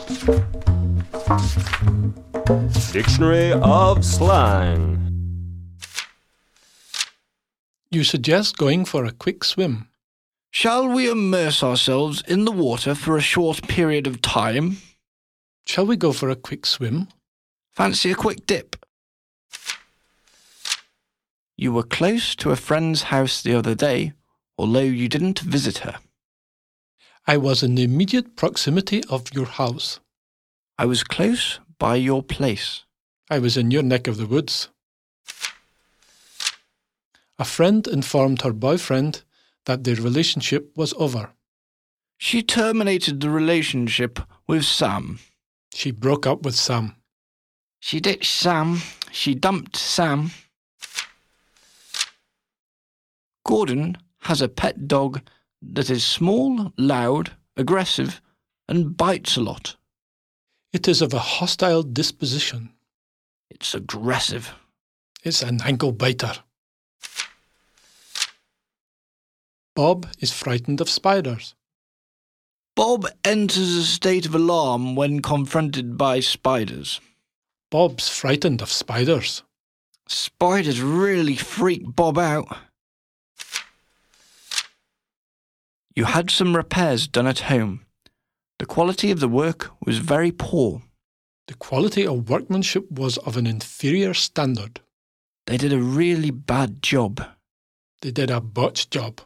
Dictionary of Slang. You suggest going for a quick swim. Shall we immerse ourselves in the water for a short period of time? Shall we go for a quick swim? Fancy a quick dip? You were close to a friend's house the other day, although you didn't visit her. I was in the immediate proximity of your house. I was close by your place. I was in your neck of the woods. A friend informed her boyfriend that their relationship was over. She terminated the relationship with Sam. She broke up with Sam. She ditched Sam. She dumped Sam. Gordon has a pet dog that is small, loud, aggressive, and bites a lot. It is of a hostile disposition. It's aggressive. It's an ankle biter. Bob is frightened of spiders. Bob enters a state of alarm when confronted by spiders. Bob's frightened of spiders. Spiders really freak Bob out. You had some repairs done at home. The quality of the work was very poor. The quality of workmanship was of an inferior standard. They did a really bad job. They did a botched job.